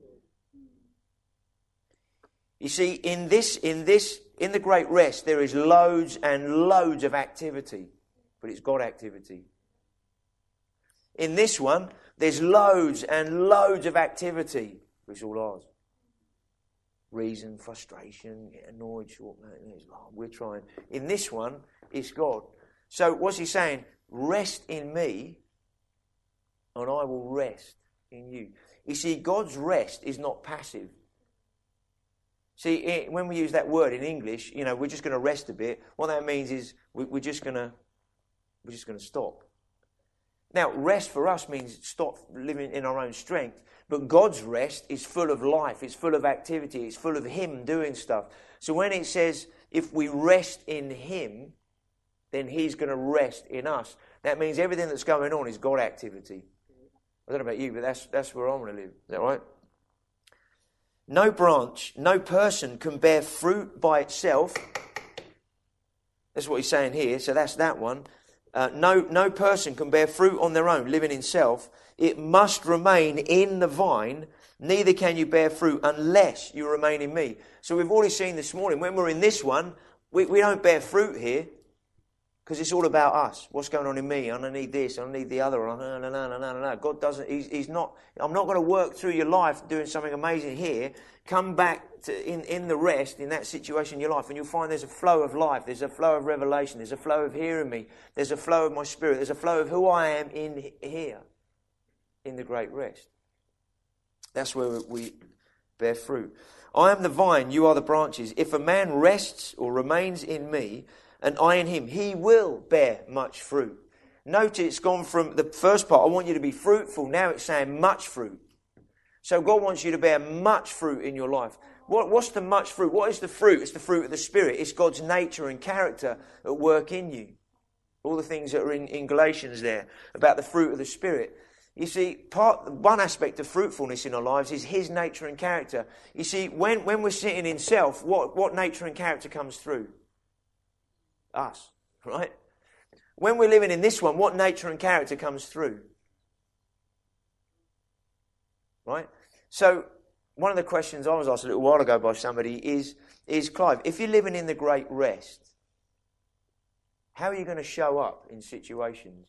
You see, in the great rest, there is loads and loads of activity, but it's God activity. In this one, there's loads and loads of activity, but it's all ours. Reason, frustration, get annoyed, we're trying. In this one, it's God. So what's he saying? Rest in me, and I will rest in you. You see, God's rest is not passive. See, when we use that word in English, we're just going to rest a bit. What that means is we're just going to stop. Now, rest for us means stop living in our own strength. But God's rest is full of life. It's full of activity. It's full of Him doing stuff. So when it says, if we rest in Him, then He's going to rest in us. That means everything that's going on is God activity. I don't know about you, but that's where I want to live. Is that right? No branch, no person can bear fruit by itself. That's what he's saying here. So that's that one. No person can bear fruit on their own, living in self. It must remain in the vine. Neither can you bear fruit unless you remain in me. So we've already seen this morning, when we're in this one, we don't bear fruit here because it's all about us. What's going on in me? I need this. I need the other. No. God doesn't. He's not. I'm not going to work through your life doing something amazing here. Come back to in the rest, in that situation in your life, and you'll find there's a flow of life. There's a flow of revelation. There's a flow of hearing me. There's a flow of my spirit. There's a flow of who I am in here, in the great rest. That's where we bear fruit. I am the vine, you are the branches. If a man rests or remains in me, and I in him, he will bear much fruit. Notice it's gone from the first part, I want you to be fruitful. Now it's saying much fruit. So God wants you to bear much fruit in your life. What's the much fruit? What is the fruit? It's the fruit of the Spirit. It's God's nature and character at work in you. All the things that are in Galatians there about the fruit of the Spirit. You see, one aspect of fruitfulness in our lives is His nature and character. You see, when we're sitting in self, what nature and character comes through? Us, right? When we're living in this one, what nature and character comes through? Right? So, one of the questions I was asked a little while ago by somebody is Clive, if you're living in the great rest, how are you going to show up in situations?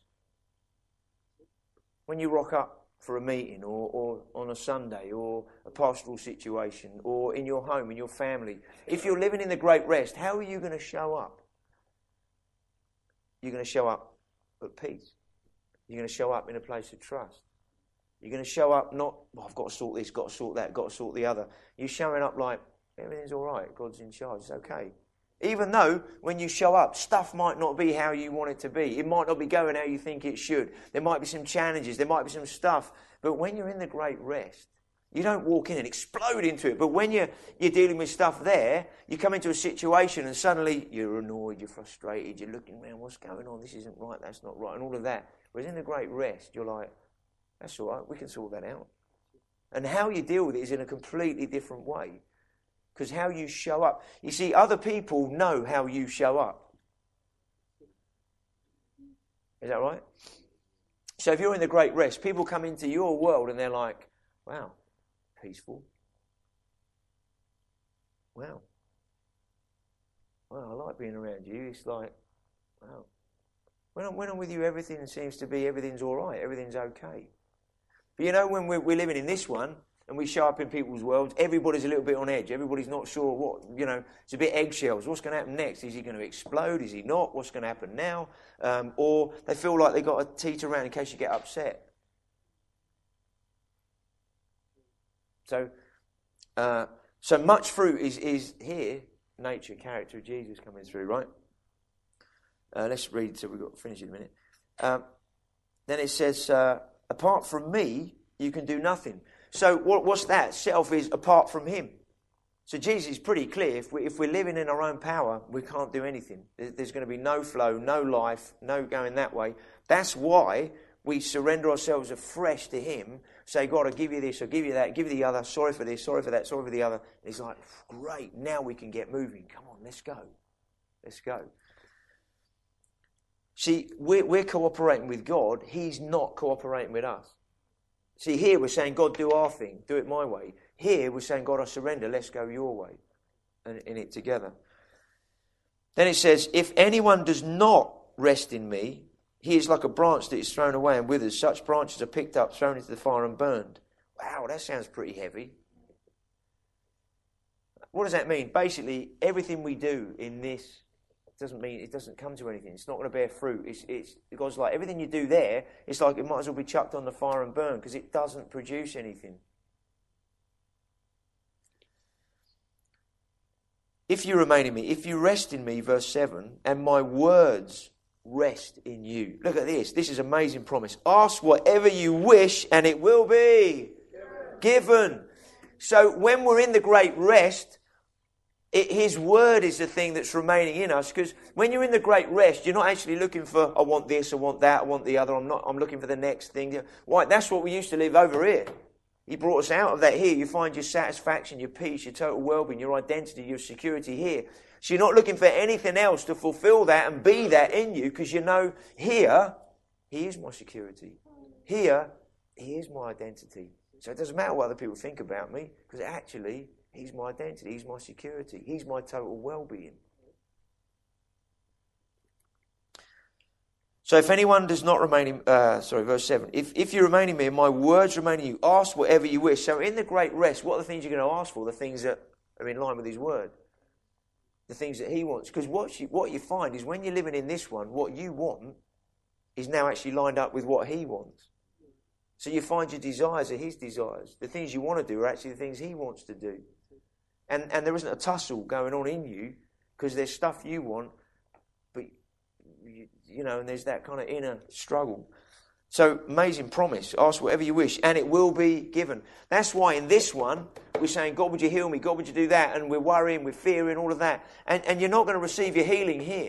When you rock up for a meeting or on a Sunday or a pastoral situation or in your home, in your family, if you're living in the great rest, how are you going to show up? You're going to show up at peace. You're going to show up in a place of trust. You're going to show up not, I've got to sort this, got to sort that, got to sort the other. You're showing up like, everything's all right, God's in charge, it's okay. Even though when you show up, stuff might not be how you want it to be. It might not be going how you think it should. There might be some challenges, there might be some stuff. But when you're in the great rest, you don't walk in and explode into it. But when you're dealing with stuff there, you come into a situation and suddenly you're annoyed, you're frustrated, you're looking around, what's going on? This isn't right, that's not right, and all of that. Whereas in the great rest, you're like, that's all right, we can sort that out. And how you deal with it is in a completely different way. Because how you show up. You see, other people know how you show up. Is that right? So if you're in the great rest, people come into your world and they're like, wow, peaceful. Wow. Wow, I like being around you. It's like, wow. When I'm with you, everything seems to be, everything's all right. Everything's okay. But you know, when we're living in this one, and we show up in people's worlds, everybody's a little bit on edge. Everybody's not sure what, it's a bit eggshells. What's going to happen next? Is he going to explode? Is he not? What's going to happen now? Or they feel like they've got to teeter around in case you get upset. So much fruit is here, nature, character of Jesus coming through, right? Let's read, so we've got to finish in a minute. Then it says, apart from me, you can do nothing. So what's that? Self is apart from him. So Jesus is pretty clear. If we're living in our own power, we can't do anything. There's going to be no flow, no life, no going that way. That's why we surrender ourselves afresh to him. Say, God, I'll give you this, I'll give you that, give you the other. Sorry for this, sorry for that, sorry for the other. And he's like, great, now we can get moving. Come on, let's go. Let's go. See, we're cooperating with God. He's not cooperating with us. See, here we're saying, God, do our thing. Do it my way. Here we're saying, God, I surrender. Let's go your way. And in it together. Then it says, if anyone does not rest in me, he is like a branch that is thrown away and withers. Such branches are picked up, thrown into the fire and burned. Wow, that sounds pretty heavy. What does that mean? Basically, everything we do in this doesn't mean it doesn't come to anything. It's not going to bear fruit. It's God's like everything you do there. It's like it might as well be chucked on the fire and burned because it doesn't produce anything. If you remain in me, if you rest in me, verse 7, and my words rest in you. Look at this. This is an amazing promise. Ask whatever you wish, and it will be given. So when we're in the great rest, his word is the thing that's remaining in us, because when you're in the great rest, you're not actually looking for, I want this, I want that, I want the other, I'm looking for the next thing. Why? That's what we used to live over here. He brought us out of that here. You find your satisfaction, your peace, your total well-being, your identity, your security here. So you're not looking for anything else to fulfill that and be that in you, because you know here, he is my security. Here, he is my identity. So it doesn't matter what other people think about me, because actually, he's my identity, he's my security, he's my total well-being. So if anyone does not remain in, verse 7, if you remain in me and my words remain in you, ask whatever you wish. So in the great rest, what are the things you're going to ask for? The things that are in line with his word. The things that he wants. Because what you find is when you're living in this one, what you want is now actually lined up with what he wants. So you find your desires are his desires. The things you want to do are actually the things he wants to do. And there isn't a tussle going on in you because there's stuff you want, but and there's that kind of inner struggle. So amazing promise. Ask whatever you wish and it will be given. That's why in this one we're saying, God, would you heal me? God, would you do that? And we're worrying, we're fearing, all of that. And you're not going to receive your healing here.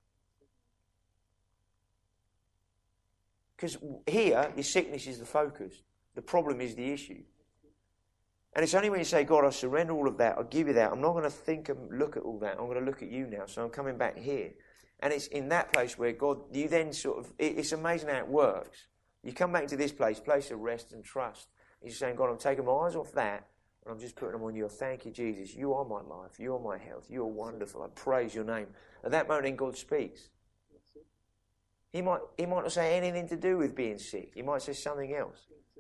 Because here, your sickness is the focus. The problem is the issue. And it's only when you say, God, I surrender all of that, I'll give you that. I'm not going to think and look at all that. I'm going to look at you now. So I'm coming back here. And it's in that place where God, you then sort of, it's amazing how it works. You come back to this place of rest and trust. You're saying, God, I'm taking my eyes off that, and I'm just putting them on you. Thank you, Jesus. You are my life. You are my health. You are wonderful. I praise your name. At that moment, then God speaks. He might not say anything to do with being sick. He might say something else.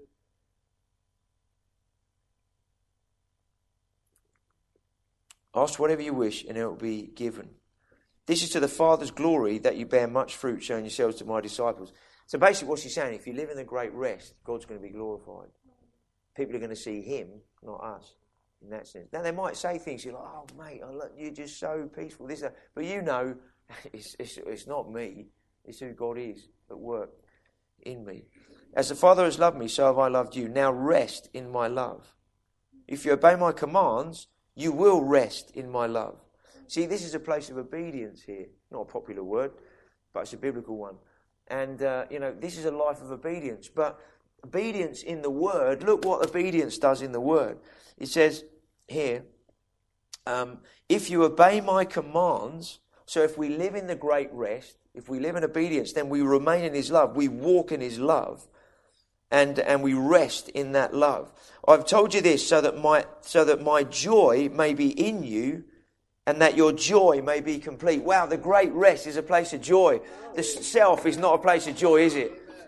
Ask whatever you wish, and it will be given. This is to the Father's glory that you bear much fruit, showing yourselves to my disciples. So basically what she's saying, if you live in the great rest, God's going to be glorified. People are going to see him, not us, in that sense. Now they might say things, you're like, oh mate, you're just so peaceful, this, that. But you know, it's not me, it's who God is at work in me. As the Father has loved me, so have I loved you. Now rest in my love. If you obey my commands, you will rest in my love. See, this is a place of obedience here. Not a popular word, but it's a biblical one. And, this is a life of obedience. But obedience in the Word, look what obedience does in the Word. It says here, if you obey my commands, so if we live in the great rest, if we live in obedience, then we remain in his love. We walk in his love. And we rest in that love. I've told you this so that my joy may be in you, and that your joy may be complete. Wow, the great rest is a place of joy. The self is not a place of joy, is it?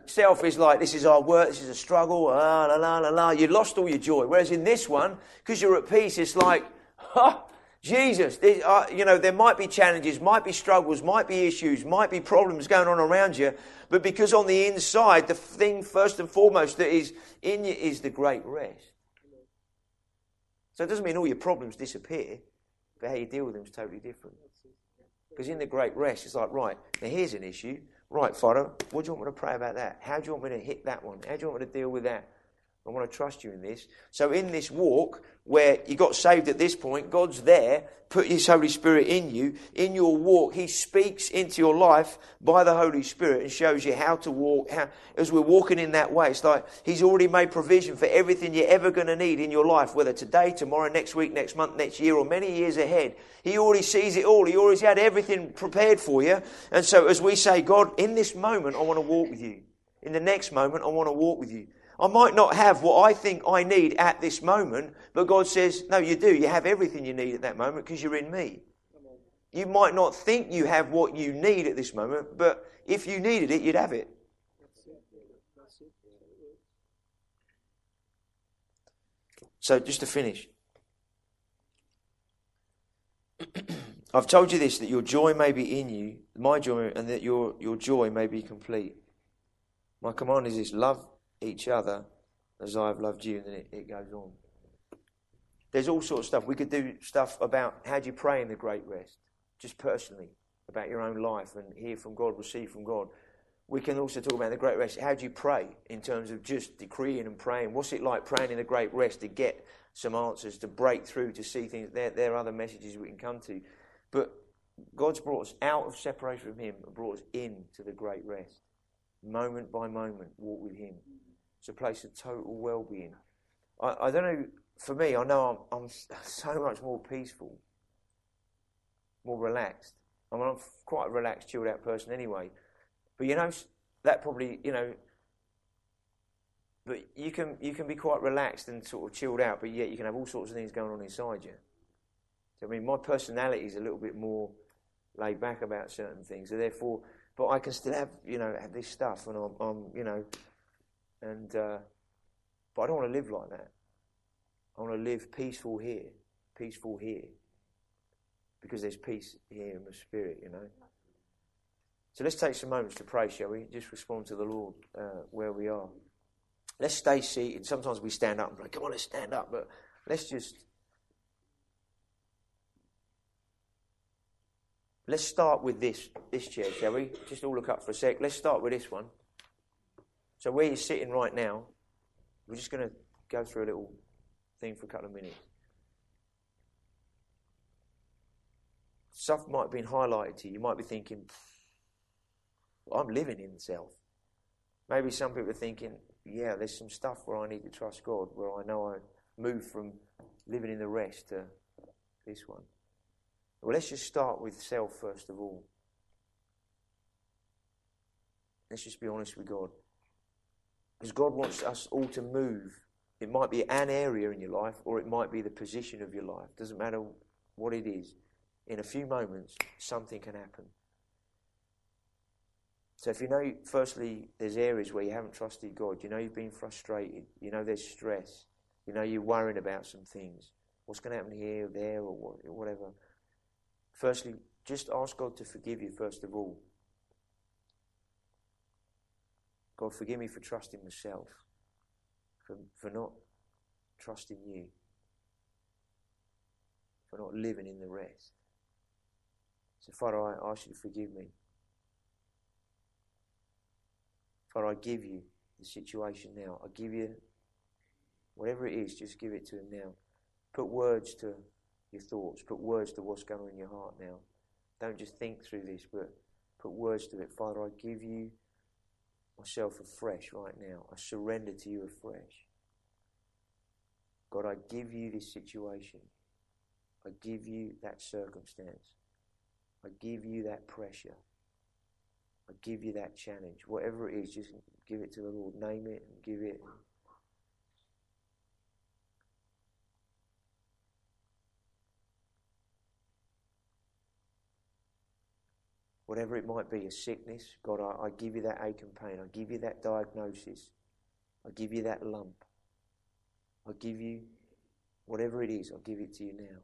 self is like, this is hard work, this is a struggle, la la la la. You lost all your joy. Whereas in this one, because you're at peace, it's like, Jesus, there might be challenges, might be struggles, might be issues, might be problems going on around you, but because on the inside, the thing first and foremost that is in you is the great rest. So it doesn't mean all your problems disappear, but how you deal with them is totally different. Because in the great rest, it's like, right, now here's an issue. Right, Father, what do you want me to pray about that? How do you want me to hit that one? How do you want me to deal with that? I want to trust you in this. So in this walk, where you got saved at this point, God's there, put His Holy Spirit in you. In your walk, He speaks into your life by the Holy Spirit and shows you how to walk. As we're walking in that way, it's like He's already made provision for everything you're ever going to need in your life, whether today, tomorrow, next week, next month, next year, or many years ahead. He already sees it all. He already had everything prepared for you. And so as we say, God, in this moment, I want to walk with you. In the next moment, I want to walk with you. I might not have what I think I need at this moment, but God says, no, you do. You have everything you need at that moment because you're in me. You might not think you have what you need at this moment, but if you needed it, you'd have it. So just to finish, I've told you this, that your joy may be in you, my joy, and that your joy may be complete. My command is this: love each other as I have loved you. And then it goes on. There's all sorts of stuff. We could do stuff about how do you pray in the great rest, just personally, about your own life and hear from God, receive from God. We can also talk about the great rest. How do you pray in terms of just decreeing and praying? What's it like praying in the great rest to get some answers, to break through, to see things? There are other messages we can come to. But God's brought us out of separation from Him and brought us into the great rest. Moment by moment, walk with Him. It's a place of total well-being. I don't know, for me, I know I'm so much more peaceful, more relaxed. I mean, I'm quite a relaxed, chilled out person anyway. But that probably, but you can be quite relaxed and sort of chilled out, but yet you can have all sorts of things going on inside you. So, I mean, my personality is a little bit more laid back about certain things, so therefore, but I can still have this stuff, and but I don't want to live like that. I want to live peaceful here, because there's peace here in my spirit, So let's take some moments to pray, shall we? Just respond to the Lord where we are. Let's stay seated. Sometimes we stand up and like, come on, let's stand up, but let's start with this chair, shall we? Just all look up for a sec. Let's start with this one. So where you're sitting right now, we're just going to go through a little thing for a couple of minutes. Stuff might have been highlighted to you. You might be thinking, I'm living in self. Maybe some people are thinking, yeah, there's some stuff where I need to trust God, where I know I move from living in the rest to this one. Well, let's just start with self first of all. Let's just be honest with God. Because God wants us all to move. It might be an area in your life, or it might be the position of your life. Doesn't matter what it is. In a few moments, something can happen. So if firstly, there's areas where you haven't trusted God, you've been frustrated, there's stress, you're worrying about some things. What's going to happen here, or there, or whatever. Firstly, just ask God to forgive you first of all. God, forgive me for trusting myself, for not trusting you, for not living in the rest. So, Father, I ask you to forgive me. Father, I give you the situation now. I give you whatever it is, just give it to Him now. Put words to your thoughts. Put words to what's going on in your heart now. Don't just think through this, but put words to it. Father, I give you myself afresh right now. I surrender to you afresh. God, I give you this situation. I give you that circumstance. I give you that pressure. I give you that challenge. Whatever it is, just give it to the Lord. Name it and give it. Whatever it might be, a sickness, God, I give you that ache and pain. I give you that diagnosis. I give you that lump. I give you whatever it is, I'll give it to you now.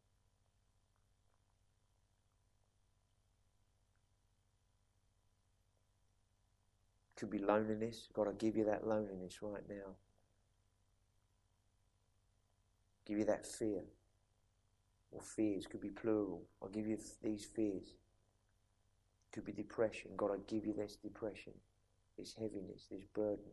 Could be loneliness. God, I give you that loneliness right now. Give you that fear. Or fears. Could be plural. I'll give you these fears. Could be depression. God, I give you this depression, this heaviness, this burden.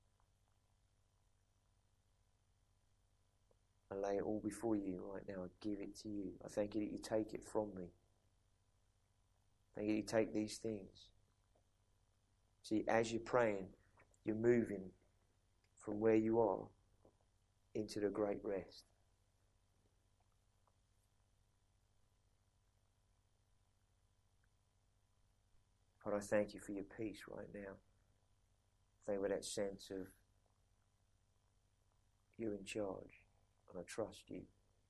I lay it all before you right now. I give it to you. I thank you that you take it from me. Thank you that you take these things. See, as you're praying, you're moving from where you are into the great rest. God, I thank you for your peace right now. Thank you for that sense of you're in charge and I trust you.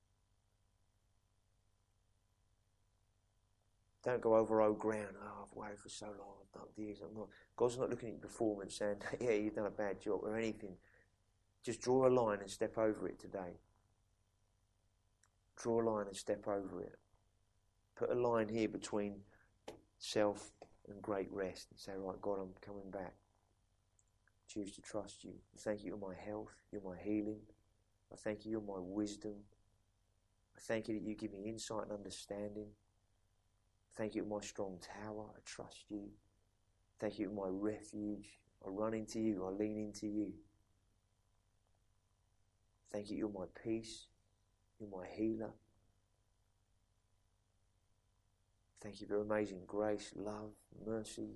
Don't go over old ground. Oh, I've worried for so long. I've done this. God's not looking at your performance saying, yeah, you've done a bad job or anything. Just draw a line and step over it today. Draw a line and step over it. Put a line here between self and great rest and say, right, God, I'm coming back. Choose to trust you. Thank you for my health. You're my healing. I thank you, you're my wisdom. I thank you that you give me insight and understanding. Thank you for my strong tower. I trust you. Thank you for my refuge. I run into you. I lean into you. Thank you, you're my peace. You're my healer. Thank you for amazing grace, love, mercy.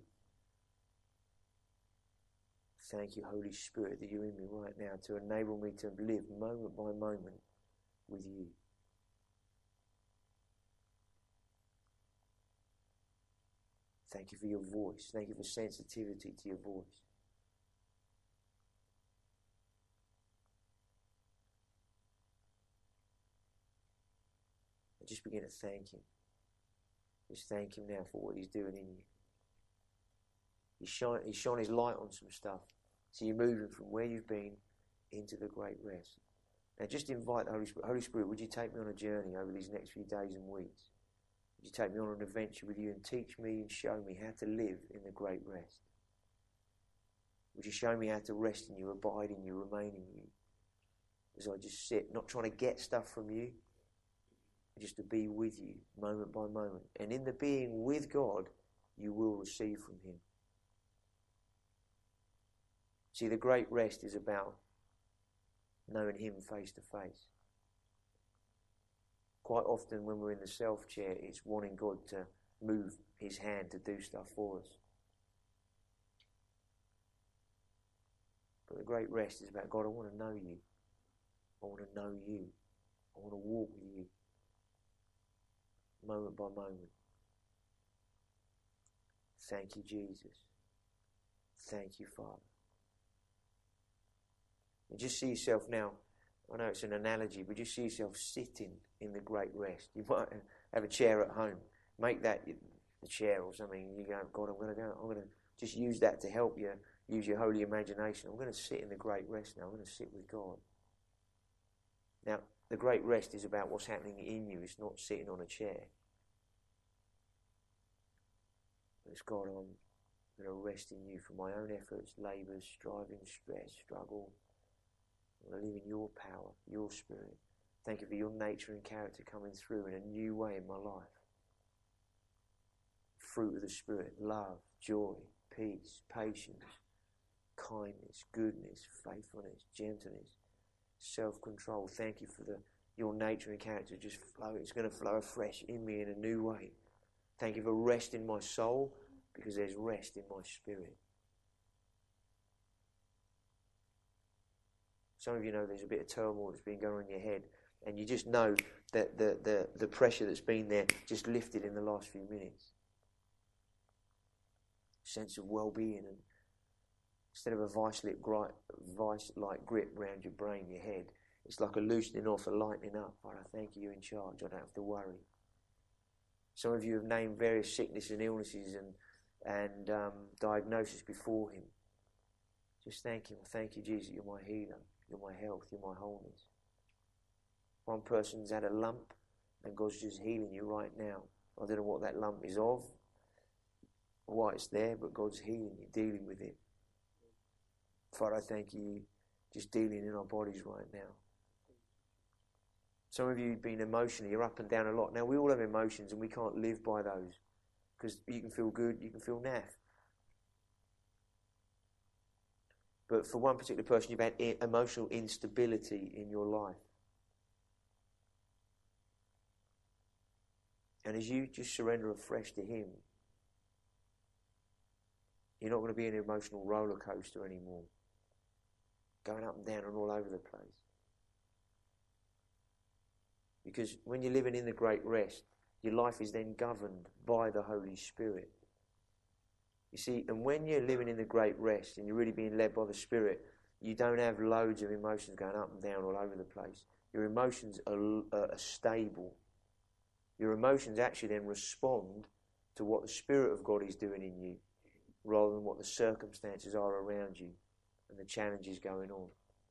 Thank you, Holy Spirit, that you're in me right now to enable me to live moment by moment with you. Thank you for your voice. Thank you for sensitivity to your voice. And just begin to thank him. Just thank him now for what he's doing in you. He's shone his light on some stuff. So you're moving from where you've been into the great rest. Now just invite the Holy Spirit. Holy Spirit, would you take me on a journey over these next few days and weeks? Would you take me on an adventure with you and teach me and show me how to live in the great rest? Would you show me how to rest in you, abide in you, remain in you? As I just sit, not trying to get stuff from you, just to be with you moment by moment. And in the being with God, you will receive from him. See, the great rest is about knowing him face to face. Quite often when we're in the self chair, it's wanting God to move his hand to do stuff for us. But the great rest is about, God, I want to know you. I want to know you. I want to walk with you. Moment by moment. Thank you, Jesus. Thank you, Father. And just see yourself now, I know it's an analogy, but just see yourself sitting in the great rest. You might have a chair at home. Make that a chair or something. You go, God, I'm going to just use that to help you use your holy imagination. I'm going to sit in the great rest now. I'm going to sit with God. Now, the great rest is about what's happening in you. It's not sitting on a chair. But it's, God, I'm going to rest in you from my own efforts, labours, striving, stress, struggle. I want to live in your power, your spirit. Thank you for your nature and character coming through in a new way in my life. Fruit of the Spirit, love, joy, peace, patience, kindness, goodness, faithfulness, gentleness, self-control. Thank you for your nature and character just flow. It's going to flow afresh in me in a new way. Thank you for rest in my soul, because there's rest in my spirit. Some of you know there's a bit of turmoil that's been going on in your head, and you just know that the pressure that's been there just lifted in the last few minutes. Sense of well-being, and instead of a vice-like grip around your brain, your head, it's like a loosening off, a lightening up. Right, I thank you, you're in charge. I don't have to worry. Some of you have named various sicknesses and illnesses and diagnosis before him. Just thank him. Thank you, Jesus, you're my healer. You're my health. You're my wholeness. One person's had a lump and God's just healing you right now. I don't know what that lump is of or why it's there, but God's healing you, dealing with it. Father, I thank you just dealing in our bodies right now. Some of you have been emotionally, you're up and down a lot. Now, we all have emotions and we can't live by those because you can feel good, you can feel naff. But for one particular person, you've had emotional instability in your life. And as you just surrender afresh to him, you're not going to be in an emotional roller coaster anymore, going up and down and all over the place. Because when you're living in the great rest, your life is then governed by the Holy Spirit. You see, and when you're living in the great rest and you're really being led by the Spirit, you don't have loads of emotions going up and down all over the place. Your emotions are stable. Your emotions actually then respond to what the Spirit of God is doing in you, rather than what the circumstances are around you and the challenges going on.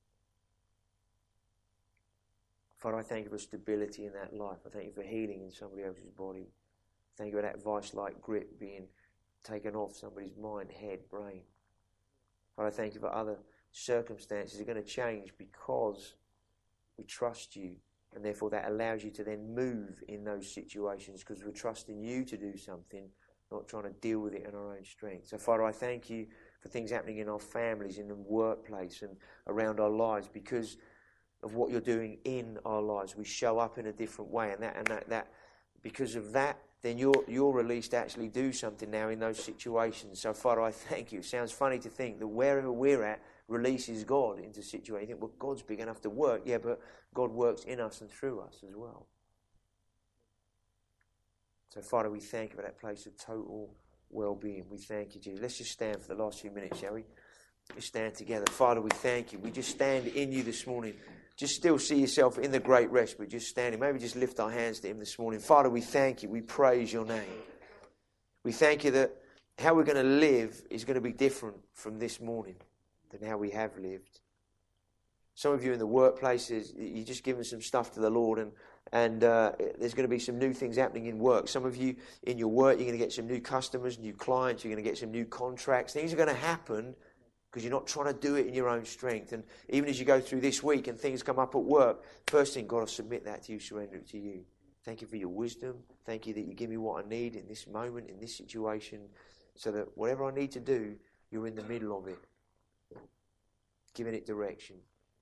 Father, I thank you for stability in that life. I thank you for healing in somebody else's body. Thank you for that vice-like grip being taken off somebody's mind, head, brain. Father, I thank you for other circumstances that are going to change because we trust you, and therefore that allows you to then move in those situations because we're trusting you to do something, not trying to deal with it in our own strength. So, Father, I thank you for things happening in our families, in the workplace, and around our lives because of what you're doing in our lives. We show up in a different way, and that because of that, then you're released to actually do something now in those situations. So, Father, I thank you. It sounds funny to think that wherever we're at releases God into situations. You think, well, God's big enough to work. Yeah, but God works in us and through us as well. So, Father, we thank you for that place of total well-being. We thank you, Jesus. Let's just stand for the last few minutes, shall we? Just stand together. Father, we thank you. We just stand in you this morning. Just still see yourself in the great rest, but just standing. Maybe just lift our hands to him this morning. Father, we thank you. We praise your name. We thank you that how we're going to live is going to be different from this morning than how we have lived. Some of you in the workplaces, you're just giving some stuff to the Lord, and there's going to be some new things happening in work. Some of you in your work, you're going to get some new customers, new clients, you're going to get some new contracts. Things are going to happen because you're not trying to do it in your own strength. And even as you go through this week and things come up at work, first thing, God, I'll submit that to you, surrender it to you. Thank you for your wisdom. Thank you that you give me what I need in this moment, in this situation, so that whatever I need to do, you're in the middle of it, giving it direction.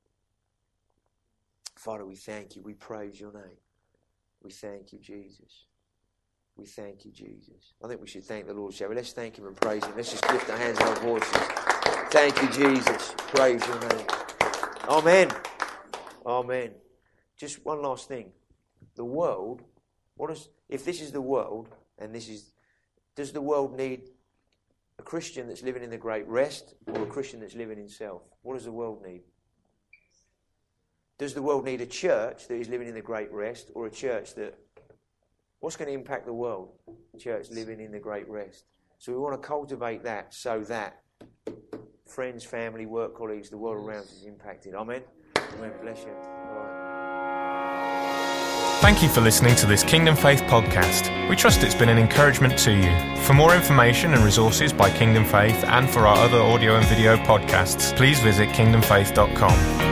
Father, we thank you. We praise your name. We thank you, Jesus. We thank you, Jesus. I think we should thank the Lord, shall we? Let's thank him and praise him. Let's just lift our hands and our voices. Thank you, Jesus. Praise your name. Amen. Amen. Just one last thing. The world, if this is the world, and does the world need a Christian that's living in the great rest or a Christian that's living in self? What does the world need? Does the world need a church that is living in the great rest or a church that... What's going to impact the world? A church living in the great rest. So we want to cultivate that so that friends, family, work colleagues, the world around us is impacted. Amen? Amen. Bless you. All right. Thank you for listening to this Kingdom Faith podcast. We trust it's been an encouragement to you. For more information and resources by Kingdom Faith and for our other audio and video podcasts, please visit kingdomfaith.com.